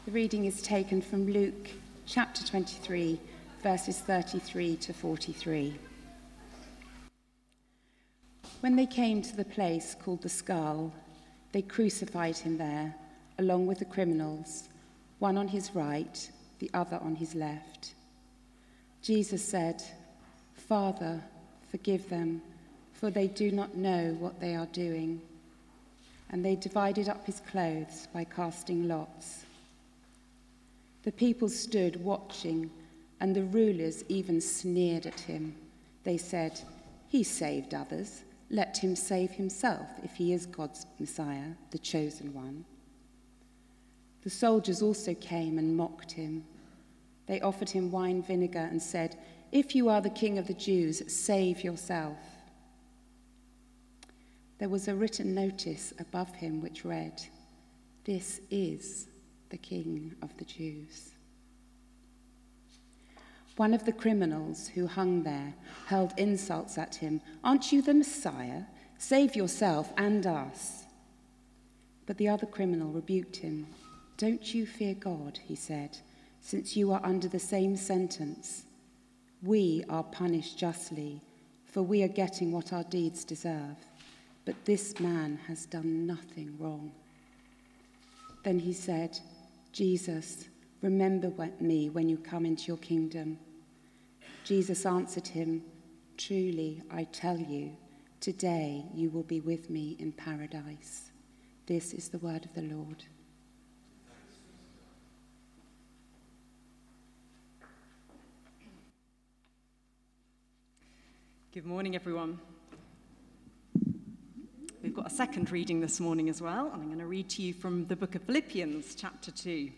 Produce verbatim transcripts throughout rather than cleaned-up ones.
The reading is taken from Luke chapter twenty-three, verses thirty-three to forty-three. When they came to the place called the Skull, they crucified him there, along with the criminals, one on his right, the other on his left. Jesus said, "Father, forgive them, for they do not know what they are doing." And they divided up his clothes by casting lots. The people stood watching, and the rulers even sneered at him. They said, "He saved others. Let him save himself if he is God's Messiah, the chosen one." The soldiers also came and mocked him. They offered him wine vinegar and said, "If you are the king of the Jews, save yourself." There was a written notice above him which read, "This is the King of the Jews." One of the criminals who hung there hurled insults at him. "Aren't you the Messiah? Save yourself and us." But the other criminal rebuked him. "Don't you fear God," he said, "since you are under the same sentence. We are punished justly, for we are getting what our deeds deserve. But this man has done nothing wrong." Then he said, "Jesus, remember me when you come into your kingdom." Jesus answered him, "Truly, I tell you, today you will be with me in paradise." This is the word of the Lord. Good morning, everyone. We've got a second reading this morning as well, and I'm going to read to you from the book of Philippians, chapter two.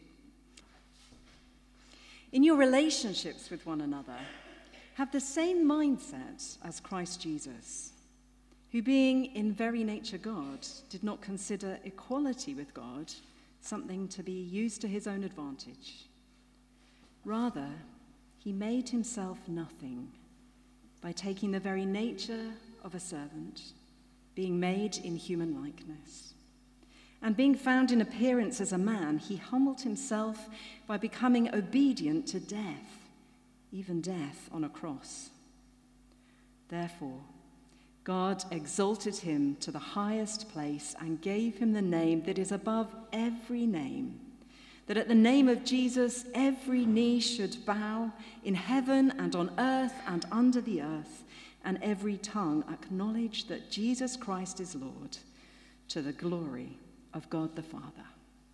In your relationships with one another, have the same mindset as Christ Jesus, who being in very nature God, did not consider equality with God something to be used to his own advantage. Rather, he made himself nothing by taking the very nature of a servant, being made in human likeness. And being found in appearance as a man, he humbled himself by becoming obedient to death, even death on a cross. Therefore, God exalted him to the highest place and gave him the name that is above every name, that at the name of Jesus every knee should bow in heaven and on earth and under the earth, and every tongue acknowledge that Jesus Christ is Lord, to the glory of God the Father.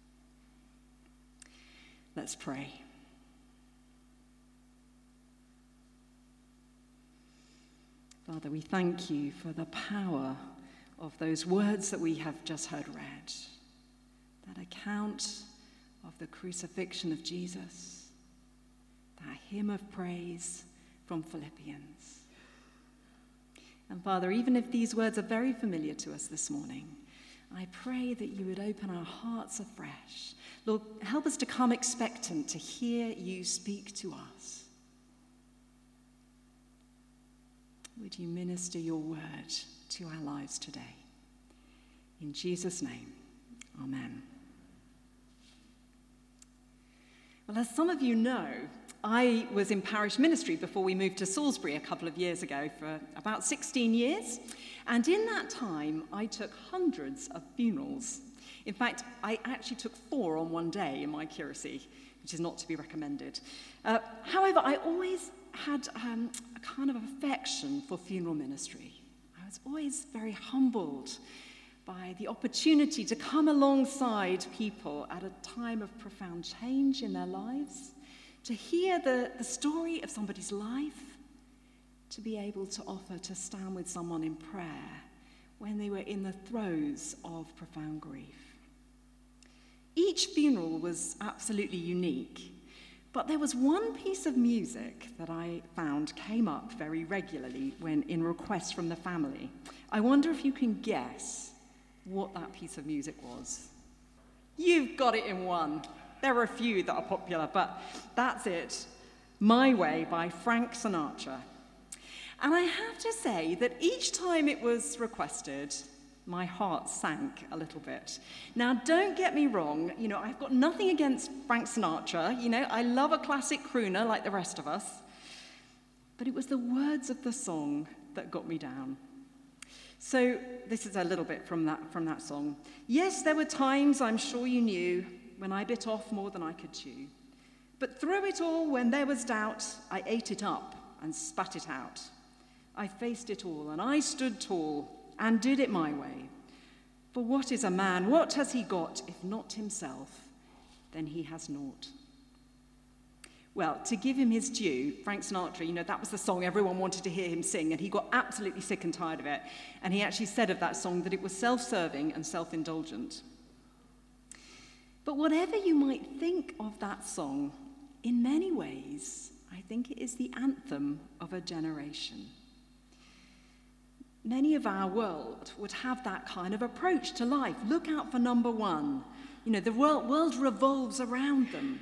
Let's pray. Father, we thank you for the power of those words that we have just heard read, that account of the crucifixion of Jesus, that hymn of praise from Philippians. And Father, even if these words are very familiar to us this morning, I pray that you would open our hearts afresh. Lord, help us to come expectant to hear you speak to us. Would you minister your word to our lives today? In Jesus' name, amen. Well, as some of you know, I was in parish ministry before we moved to Salisbury a couple of years ago for about sixteen years. And in that time, I took hundreds of funerals. In fact, I actually took four on one day in my curacy, which is not to be recommended. Uh, however, I always had um, a kind of affection for funeral ministry. I was always very humbled by the opportunity to come alongside people at a time of profound change in their lives, to hear the, the story of somebody's life, to be able to offer to stand with someone in prayer when they were in the throes of profound grief. Each funeral was absolutely unique, but there was one piece of music that I found came up very regularly when in requests from the family. I wonder if you can guess what that piece of music was. You've got it in one. There are a few that are popular, but that's it. My Way by Frank Sinatra. And I have to say that each time it was requested, my heart sank a little bit. Now, don't get me wrong, you know, I've got nothing against Frank Sinatra. You know, I love a classic crooner like the rest of us. But it was the words of the song that got me down. So this is a little bit from that, from that song. Yes, there were times, I'm sure you knew, when I bit off more than I could chew. But through it all, when there was doubt, I ate it up and spat it out. I faced it all, and I stood tall, and did it my way. For what is a man? What has he got? If not himself, then he has naught. Well, to give him his due, Frank Sinatra, you know, that was the song everyone wanted to hear him sing, and he got absolutely sick and tired of it. And he actually said of that song that it was self-serving and self-indulgent. But whatever you might think of that song, in many ways, I think it is the anthem of a generation. Many of our world would have that kind of approach to life. Look out for number one. You know, the world, world revolves around them.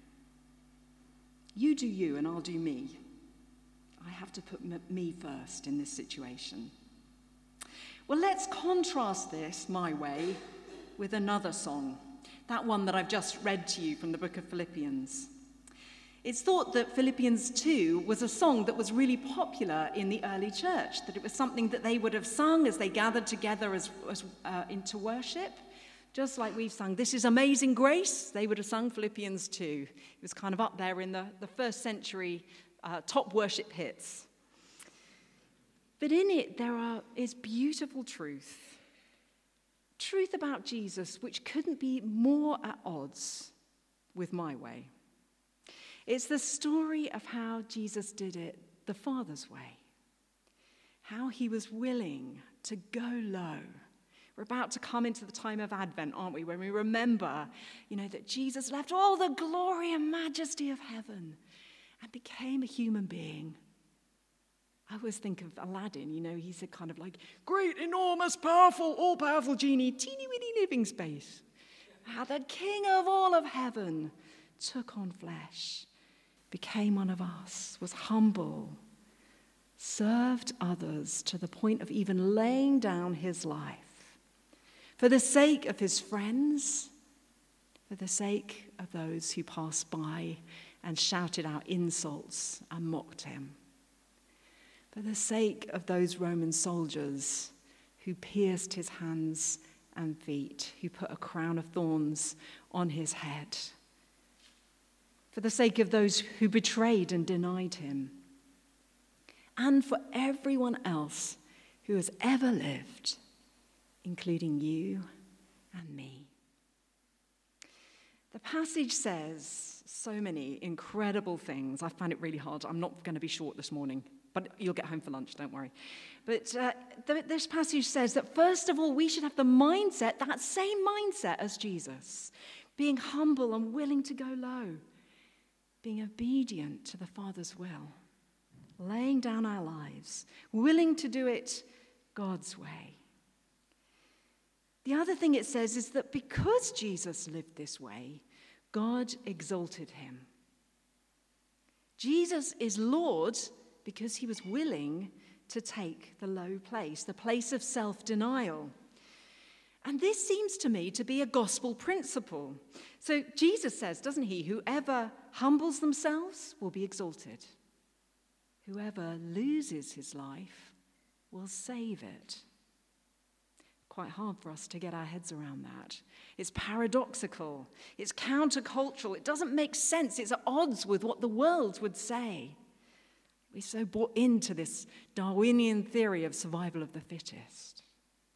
You do you and I'll do me. I have to put m- me first in this situation. Well, let's contrast this, My Way, with another song. That one that I've just read to you from the book of Philippians. It's thought that Philippians two was a song that was really popular in the early church, that it was something that they would have sung as they gathered together as, as uh, into worship. Just like we've sung, This is Amazing Grace, they would have sung Philippians two. It was kind of up there in the, the first century uh, top worship hits. But in it, there are, is beautiful truth. Truth about Jesus, which couldn't be more at odds with My Way. It's the story of how Jesus did it the Father's way. How he was willing to go low. We're about to come into the time of Advent, aren't we? When we remember, you know, that Jesus left all the glory and majesty of heaven and became a human being. I always think of Aladdin, you know, he's a kind of like great, enormous, powerful, all-powerful genie, teeny-weeny living space. How the King of all of heaven took on flesh, became one of us, was humble, served others to the point of even laying down his life for the sake of his friends, for the sake of those who passed by and shouted out insults and mocked him, for the sake of those Roman soldiers who pierced his hands and feet, who put a crown of thorns on his head, for the sake of those who betrayed and denied him, and for everyone else who has ever lived, including you and me. The passage says so many incredible things. I find it really hard. I'm not going to be short this morning, but you'll get home for lunch, don't worry. But uh, th- this passage says that first of all, we should have the mindset, that same mindset as Jesus, being humble and willing to go low, being obedient to the Father's will, laying down our lives, willing to do it God's way. The other thing it says is that because Jesus lived this way, God exalted him. Jesus is Lord because he was willing to take the low place, the place of self-denial. And this seems to me to be a gospel principle. So Jesus says, doesn't he, whoever humbles themselves will be exalted. Whoever loses his life will save it. Quite hard for us to get our heads around that. It's paradoxical. It's countercultural. It doesn't make sense. It's at odds with what the world would say. We're so bought into this Darwinian theory of survival of the fittest.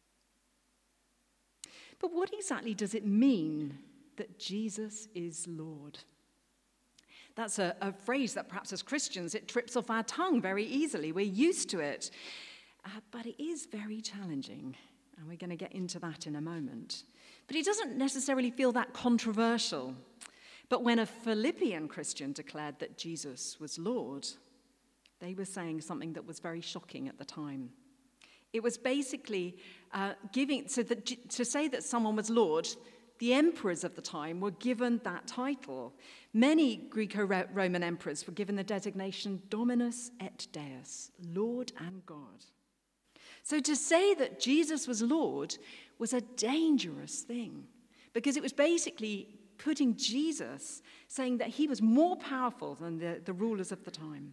But what exactly does it mean that Jesus is Lord? That's a, a phrase that perhaps as Christians it trips off our tongue very easily. We're used to it. Uh, but it is very challenging. And we're going to get into that in a moment. But he doesn't necessarily feel that controversial. But when a Philippian Christian declared that Jesus was Lord, they were saying something that was very shocking at the time. It was basically uh, giving, so that to say that someone was Lord, the emperors of the time were given that title. Many Greco-Roman emperors were given the designation Dominus et Deus, Lord and God. So to say that Jesus was Lord was a dangerous thing, because it was basically putting Jesus, saying that he was more powerful than the, the rulers of the time.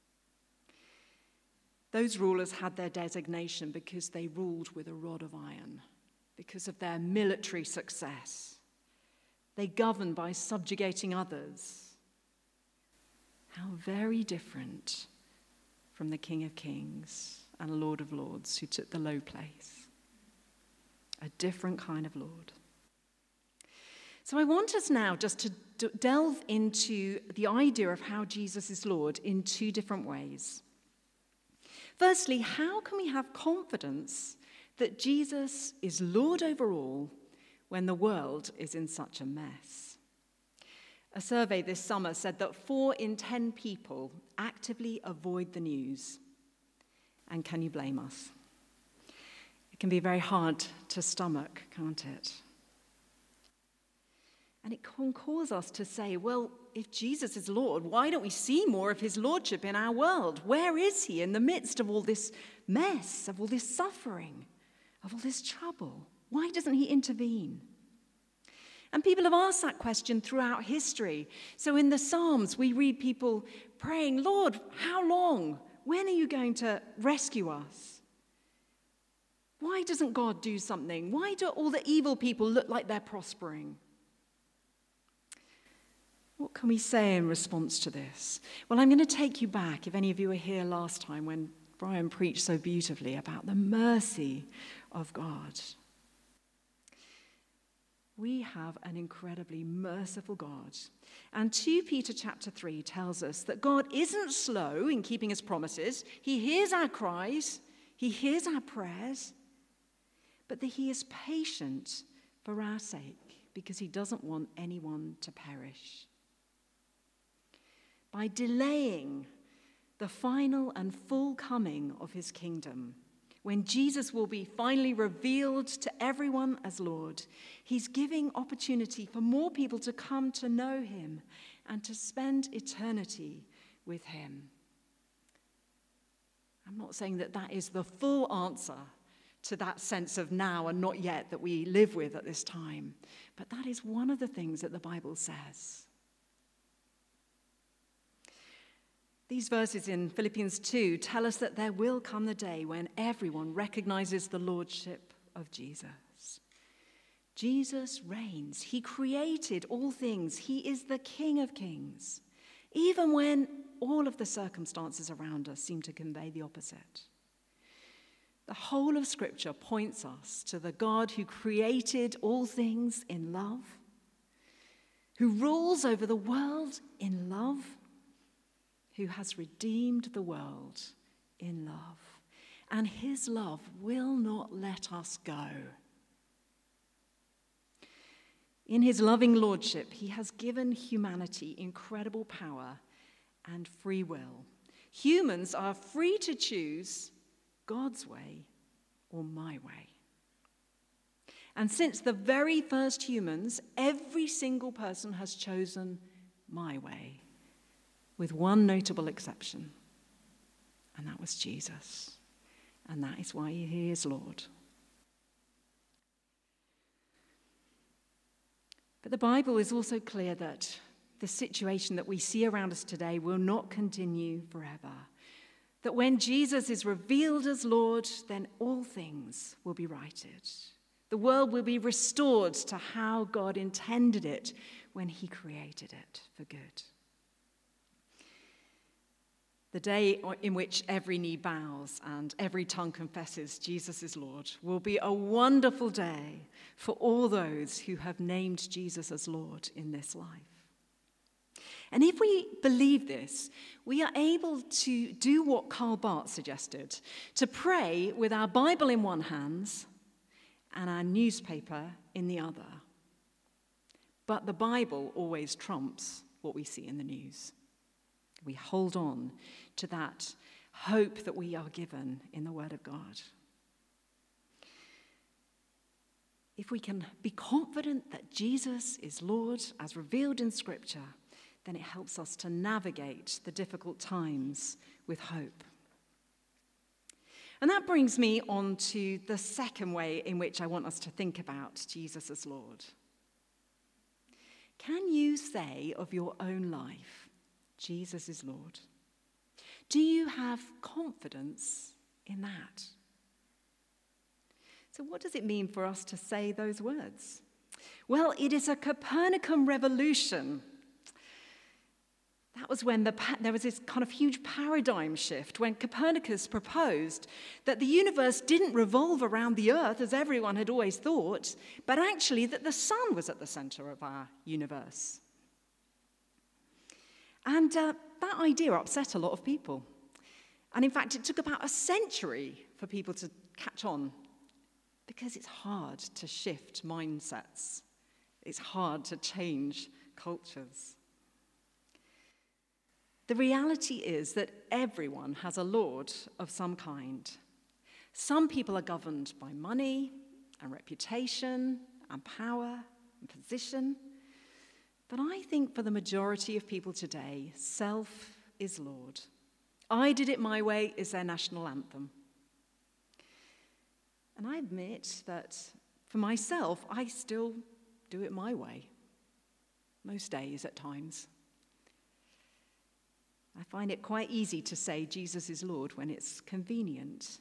Those rulers had their designation because they ruled with a rod of iron, because of their military success. They governed by subjugating others. How very different from the King of Kings and Lord of Lords who took the low place. A different kind of Lord. So I want us now just to d- delve into the idea of how Jesus is Lord in two different ways. Firstly, how can we have confidence that Jesus is Lord over all when the world is in such a mess? A survey this summer said that four in ten people actively avoid the news. And can you blame us? It can be very hard to stomach, can't it? And it can cause us to say, well, if Jesus is Lord, why don't we see more of his lordship in our world? Where is he in the midst of all this mess, of all this suffering, of all this trouble? Why doesn't he intervene? And people have asked that question throughout history. So in the Psalms, we read people praying, Lord, how long? When are you going to rescue us? Why doesn't God do something? Why do all the evil people look like they're prospering? What can we say in response to this? Well, I'm going to take you back, if any of you were here last time when Brian preached so beautifully about the mercy of God. We have an incredibly merciful God. And Second Peter chapter three tells us that God isn't slow in keeping his promises. He hears our cries. He hears our prayers. But that he is patient for our sake because he doesn't want anyone to perish. By delaying the final and full coming of his kingdom, when Jesus will be finally revealed to everyone as Lord, he's giving opportunity for more people to come to know him and to spend eternity with him. I'm not saying that that is the full answer to that sense of now and not yet that we live with at this time, but that is one of the things that the Bible says. These verses in Philippians two tell us that there will come the day when everyone recognizes the lordship of Jesus. Jesus reigns. He created all things. He is the King of Kings, even when all of the circumstances around us seem to convey the opposite. The whole of Scripture points us to the God who created all things in love, who rules over the world in love, who has redeemed the world in love. And his love will not let us go. In his loving lordship, he has given humanity incredible power and free will. Humans are free to choose God's way or my way. And since the very first humans, every single person has chosen my way, with one notable exception, and that was Jesus. And that is why he is Lord. But the Bible is also clear that the situation that we see around us today will not continue forever. That when Jesus is revealed as Lord, then all things will be righted. The world will be restored to how God intended it when he created it for good. The day in which every knee bows and every tongue confesses Jesus is Lord will be a wonderful day for all those who have named Jesus as Lord in this life. And if we believe this, we are able to do what Karl Barth suggested, to pray with our Bible in one hand and our newspaper in the other. But the Bible always trumps what we see in the news. We hold on to that hope that we are given in the Word of God. If we can be confident that Jesus is Lord as revealed in Scripture, then it helps us to navigate the difficult times with hope. And that brings me on to the second way in which I want us to think about Jesus as Lord. Can you say of your own life, Jesus is Lord? Do you have confidence in that? So what does it mean for us to say those words? Well, it is a Copernican revolution. That was when the, there was this kind of huge paradigm shift when Copernicus proposed that the universe didn't revolve around the earth as everyone had always thought, but actually that the sun was at the center of our universe. And uh, that idea upset a lot of people. And in fact, it took about a century for people to catch on, because it's hard to shift mindsets. It's hard to change cultures. The reality is that everyone has a Lord of some kind. Some people are governed by money and reputation and power and position. But I think for the majority of people today, self is Lord. I did it my way is their national anthem. And I admit that for myself, I still do it my way, most days at times. I find it quite easy to say Jesus is Lord when it's convenient.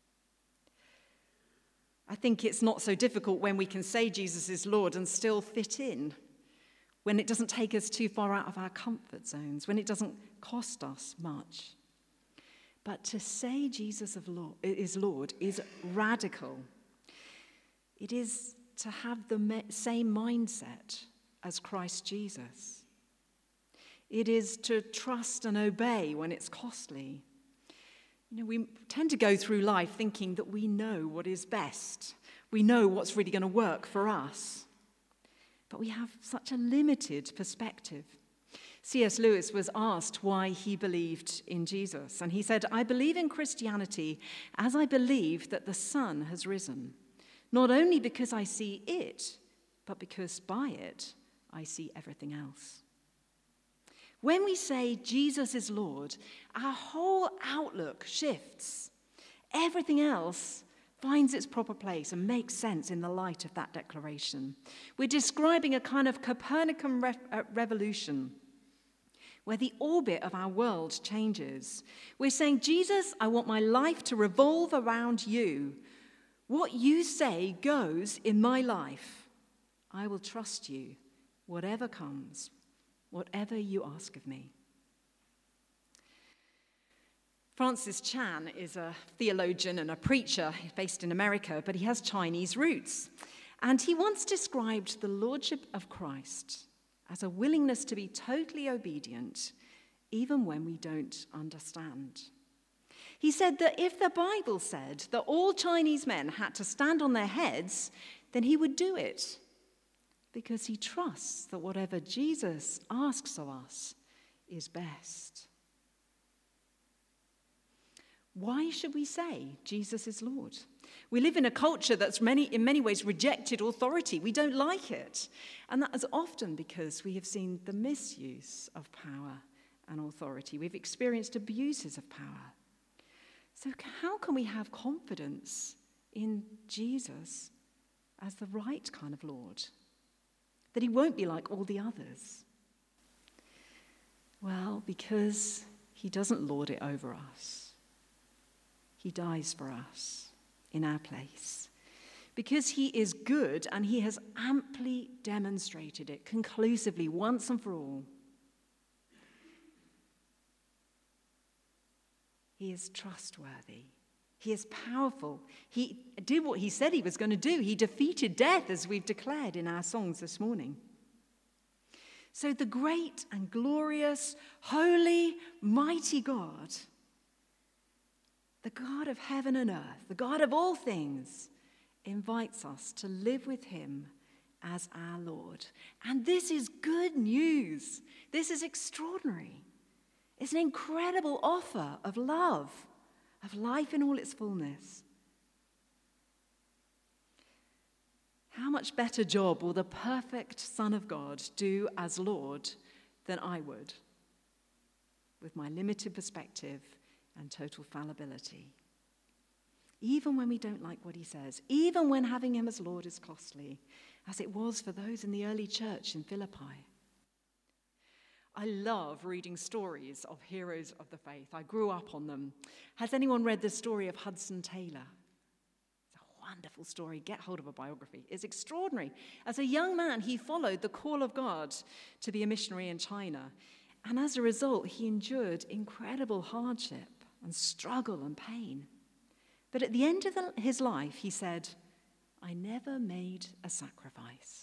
I think it's not so difficult when we can say Jesus is Lord and still fit in, when it doesn't take us too far out of our comfort zones, when it doesn't cost us much. But to say Jesus is Lord is radical. It is to have the same mindset as Christ Jesus. It is to trust and obey when it's costly. You know, we tend to go through life thinking that we know what is best. We know what's really going to work for us. But we have such a limited perspective. C S Lewis was asked why he believed in Jesus. And he said, "I believe in Christianity as I believe that the sun has risen, not only because I see it, but because by it I see everything else." When we say Jesus is Lord, our whole outlook shifts. Everything else finds its proper place and makes sense in the light of that declaration. We're describing a kind of Copernican re- uh, revolution where the orbit of our world changes. We're saying, Jesus, I want my life to revolve around you. What you say goes in my life. I will trust you, whatever comes. Whatever you ask of me. Francis Chan is a theologian and a preacher based in America, but he has Chinese roots. And he once described the lordship of Christ as a willingness to be totally obedient, even when we don't understand. He said that if the Bible said that all Chinese men had to stand on their heads, then he would do it, because he trusts that whatever Jesus asks of us is best. Why should we say Jesus is Lord? We live in a culture that's many, in many ways rejected authority. We don't like it. And that is often because we have seen the misuse of power and authority. We've experienced abuses of power. So how can we have confidence in Jesus as the right kind of Lord? That he won't be like all the others? Well, because he doesn't lord it over us. He dies for us in our place. Because he is good and he has amply demonstrated it conclusively once and for all. He is trustworthy. He is powerful. He did what he said he was going to do. He defeated death, as we've declared in our songs this morning. So the great and glorious, holy, mighty God, the God of heaven and earth, the God of all things, invites us to live with him as our Lord. And this is good news. This is extraordinary. It's an incredible offer of love, of life in all its fullness. How much better job will the perfect Son of God do as Lord than I would, with my limited perspective and total fallibility? even when we don't like what he says, even when having him as Lord is costly, as it was for those in the early church in Philippi. I love reading stories of heroes of the faith. I grew up on them. Has anyone read the story of Hudson Taylor? It's a wonderful story. Get hold of a biography. It's extraordinary. As a young man, he followed the call of God to be a missionary in China. And as a result, he endured incredible hardship and struggle and pain. But at the end of the, his life, he said, "I never made a sacrifice."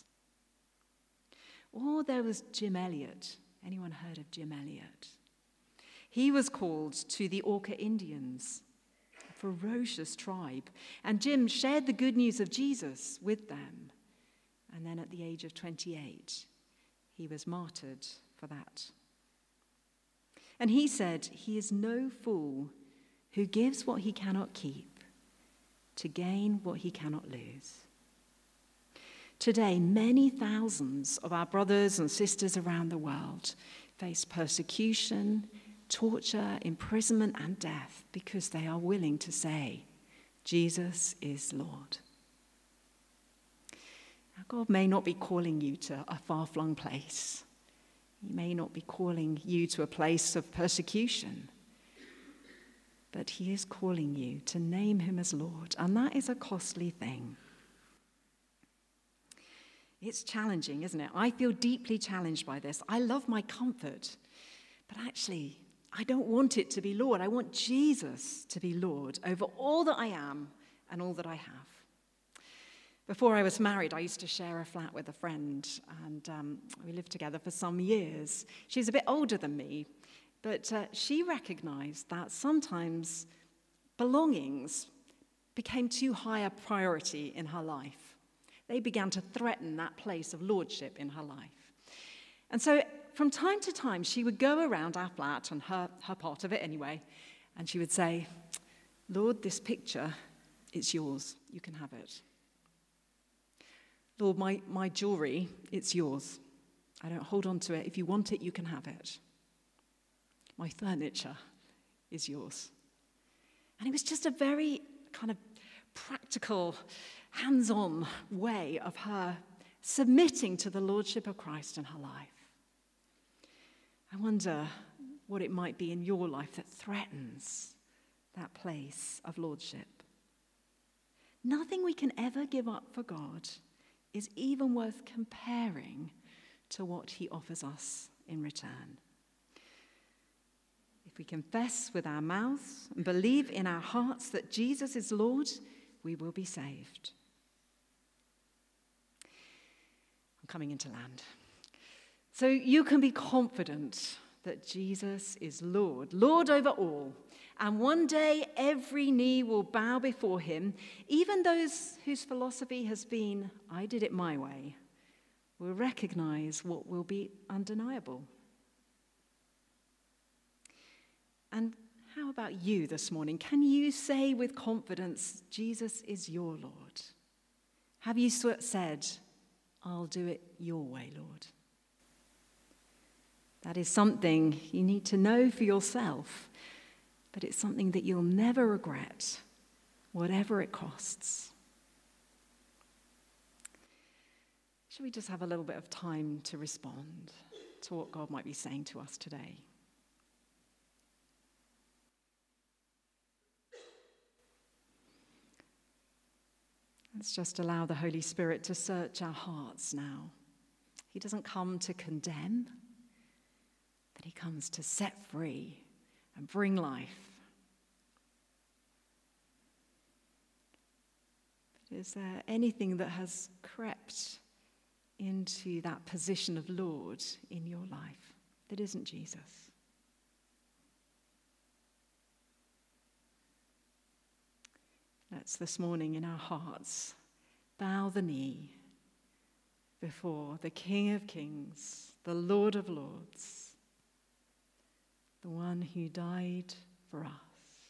Or there was Jim Elliot. Anyone heard of Jim Elliot? He was called to the Auca Indians, a ferocious tribe, and Jim shared the good news of Jesus with them. And then at the age of twenty-eight, he was martyred for that. And he said, "He is no fool who gives what he cannot keep to gain what he cannot lose." Today, many thousands of our brothers and sisters around the world face persecution, torture, imprisonment, and death because they are willing to say, "Jesus is Lord." Now, God may not be calling you to a far-flung place. He may not be calling you to a place of persecution. But he is calling you to name him as Lord, and that is a costly thing. It's challenging, isn't it? I feel deeply challenged by this. I love my comfort, but actually, I don't want it to be Lord. I want Jesus to be Lord over all that I am and all that I have. Before I was married, I used to share a flat with a friend, and um, we lived together for some years. She's a bit older than me, but uh, she recognized that sometimes belongings became too high a priority in her life. They began to threaten that place of lordship in her life. And so from time to time, she would go around our flat, and her, her part of it anyway, and she would say, "Lord, this picture, it's yours. You can have it. Lord, my, my jewelry, it's yours. I don't hold on to it. If you want it, you can have it. My furniture is yours." And it was just a very kind of practical, hands-on way of her submitting to the lordship of Christ in her life. I wonder what it might be in your life that threatens that place of lordship. Nothing we can ever give up for God is even worth comparing to what he offers us in return. If we confess with our mouths and believe in our hearts that Jesus is Lord, we will be saved. I'm coming into land. So you can be confident that Jesus is Lord, Lord over all. And one day every knee will bow before him. Even those whose philosophy has been, "I did it my way," will recognize what will be undeniable. And how about you this morning? Can you say with confidence, "Jesus is your Lord"? Have you said, "I'll do it your way, Lord"? That is something you need to know for yourself, but it's something that you'll never regret, whatever it costs. Shall we just have a little bit of time to respond to what God might be saying to us today? Let's just allow the Holy Spirit to search our hearts now. He doesn't come to condemn, but he comes to set free and bring life. But is there anything that has crept into that position of Lord in your life that isn't Jesus? Let's this morning in our hearts bow the knee before the King of Kings, the Lord of Lords, the one who died for us.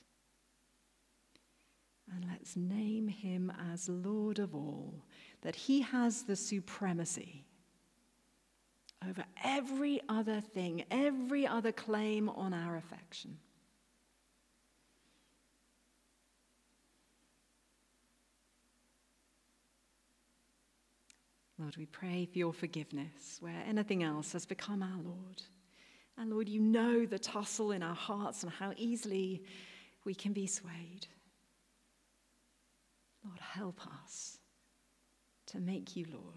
And let's name him as Lord of all, that he has the supremacy over every other thing, every other claim on our affection. Lord, we pray for your forgiveness where anything else has become our Lord. And Lord, you know the tussle in our hearts and how easily we can be swayed. Lord, help us to make you Lord.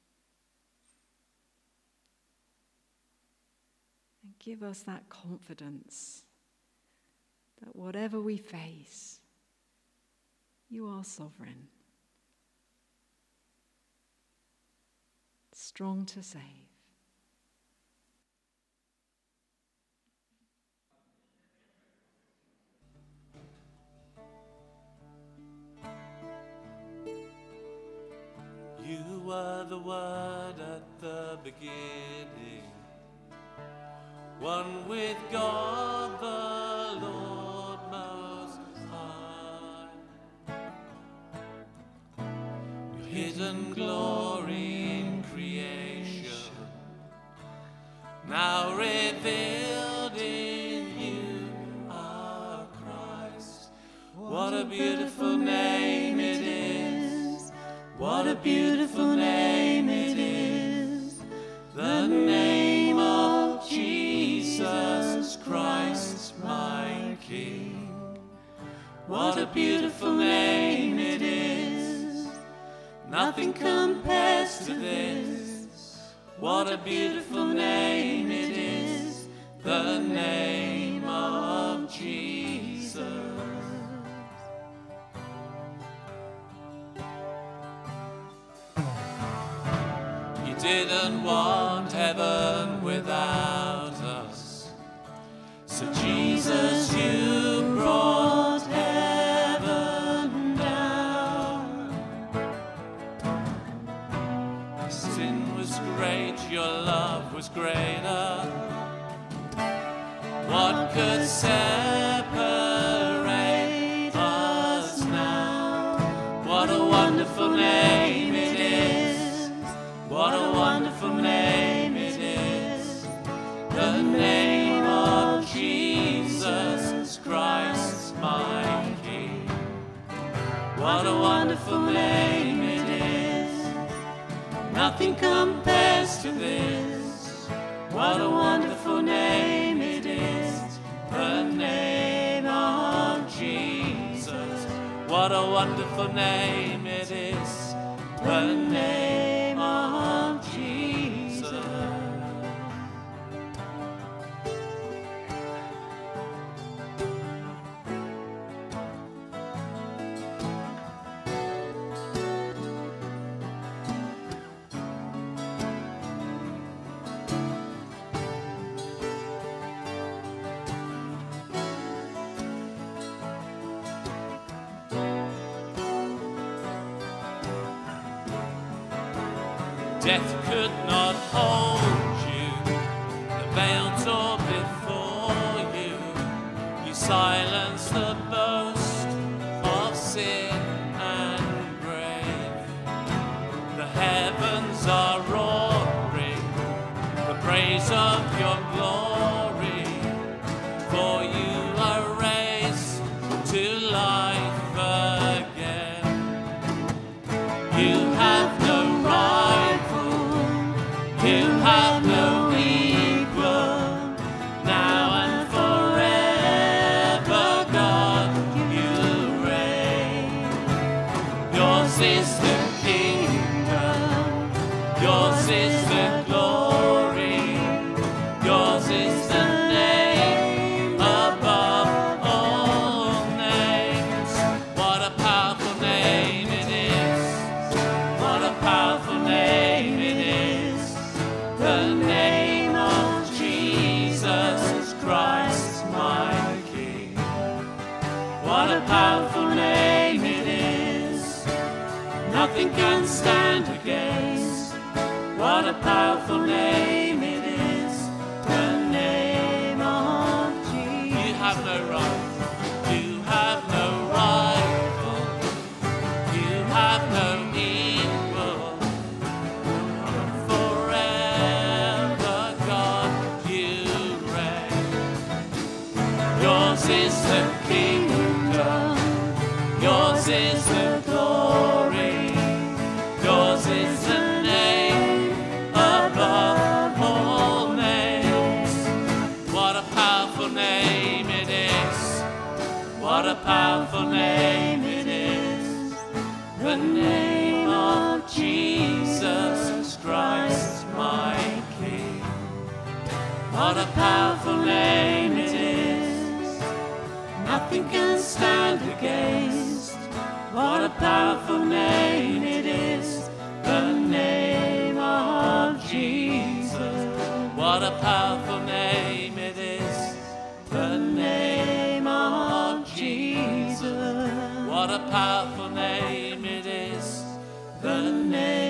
And give us that confidence that whatever we face, you are sovereign, strong to save. You were the Word at the beginning, one with God the Lord Most High. Your hidden glory in creation, now revealed in you, our Christ. What a beautiful name it is. What a beautiful name it is, the name of Jesus Christ, my King. What a beautiful name it is, nothing compares to this. What a beautiful name it is, the name of Jesus. Didn't want heaven without us, so Jesus, you brought heaven down. Sin was great, your love was greater. What could separate us now? What a wonderful name it is. What a wonderful name it is, the name of Jesus Christ, my King. What a wonderful name it is, nothing compares to this. What a wonderful name it is, the name of Jesus. What a wonderful name it is, the name of Jesus. Death could not hold you, the veil tore before you. You silenced the boast of sin and grave. The heavens are roaring the praise of your glory, for you are raised to life again. You have no right, you have no equal, now and forever, God, you reign. Yours is the kingdom, yours is the glory, yours is the name above all names. What a powerful name it is, what a powerful name it is, the name of Jesus Christ, my King. What a powerful name it is, nothing can stand against. What a powerful name it is, the name of Jesus. You have no right, you have no rival, you have no equal. Forever, God, you reign. Yours is the kingdom, yours is the glory, yours is the name a powerful name it is. The name of Jesus Christ, my King. What a powerful name it is. Nothing can stand against. What a powerful name it is. The name of Jesus. What a powerful name it is. The name of Jesus. What a powerful name it is. The name